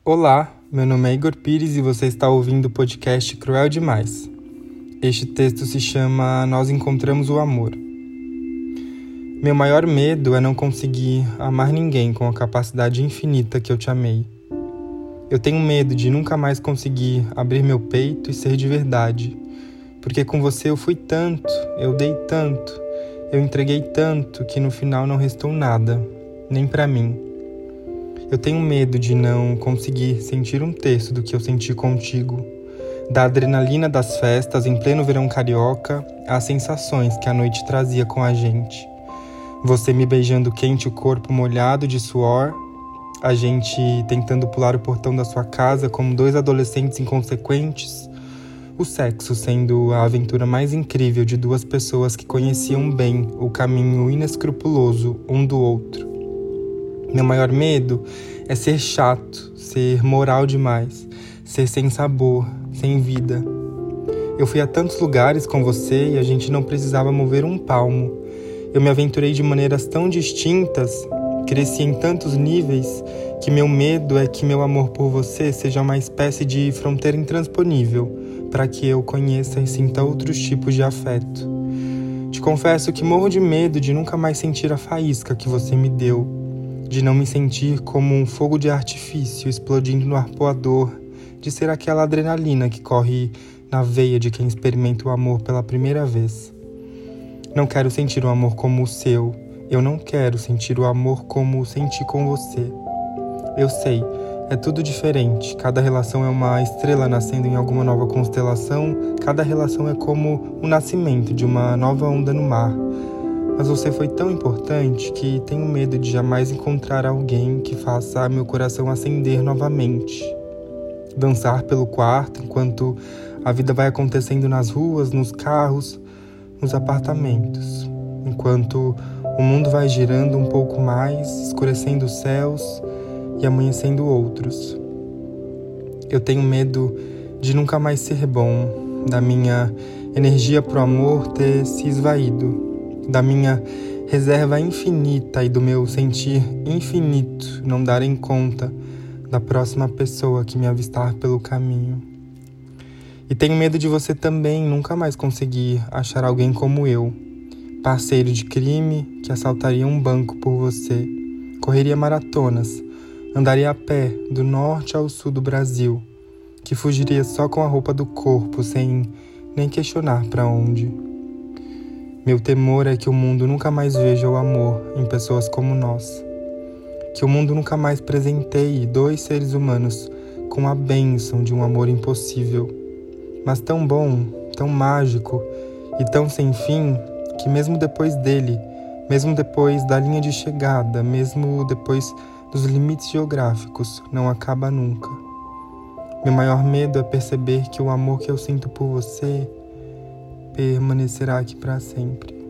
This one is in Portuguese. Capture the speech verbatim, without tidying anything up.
Olá, meu nome é Igor Pires e você está ouvindo o podcast Cruel Demais. Este texto se chama Nós Encontramos o Amor. Meu maior medo é não conseguir amar ninguém com a capacidade infinita que eu te amei. Eu tenho medo de nunca mais conseguir abrir meu peito e ser de verdade, porque com você eu fui tanto, eu dei tanto, eu entreguei tanto que no final não restou nada, nem pra mim. Eu tenho medo de não conseguir sentir um terço do que eu senti contigo, da adrenalina das festas em pleno verão carioca às sensações que a noite trazia com a gente. Você me beijando quente, o corpo molhado de suor, a gente tentando pular o portão da sua casa como dois adolescentes inconsequentes, o sexo sendo a aventura mais incrível de duas pessoas que conheciam bem o caminho inescrupuloso um do outro. Meu maior medo é ser chato, ser moral demais, ser sem sabor, sem vida. Eu fui a tantos lugares com você e a gente não precisava mover um palmo. Eu me aventurei de maneiras tão distintas, cresci em tantos níveis, que meu medo é que meu amor por você seja uma espécie de fronteira intransponível, para que eu conheça e sinta outros tipos de afeto. Te confesso que morro de medo de nunca mais sentir a faísca que você me deu, de não me sentir como um fogo de artifício explodindo no arpoador, de ser aquela adrenalina que corre na veia de quem experimenta o amor pela primeira vez. Não quero sentir o amor como o seu, eu não quero sentir o amor como senti com você. Eu sei, é tudo diferente, cada relação é uma estrela nascendo em alguma nova constelação, cada relação é como o nascimento de uma nova onda no mar. Mas você foi tão importante que tenho medo de jamais encontrar alguém que faça meu coração acender novamente. Dançar pelo quarto enquanto a vida vai acontecendo nas ruas, nos carros, nos apartamentos. Enquanto o mundo vai girando um pouco mais, escurecendo os céus e amanhecendo outros. Eu tenho medo de nunca mais ser bom, da minha energia pro amor ter se esvaído, da minha reserva infinita e do meu sentir infinito não darem conta da próxima pessoa que me avistar pelo caminho. E tenho medo de você também nunca mais conseguir achar alguém como eu, parceiro de crime que assaltaria um banco por você, correria maratonas, andaria a pé do norte ao sul do Brasil, que fugiria só com a roupa do corpo sem nem questionar para onde. Meu temor é que o mundo nunca mais veja o amor em pessoas como nós. Que o mundo nunca mais presenteie dois seres humanos com a bênção de um amor impossível, mas tão bom, tão mágico e tão sem fim que mesmo depois dele, mesmo depois da linha de chegada, mesmo depois dos limites geográficos, não acaba nunca. Meu maior medo é perceber que o amor que eu sinto por você permanecerá aqui para sempre.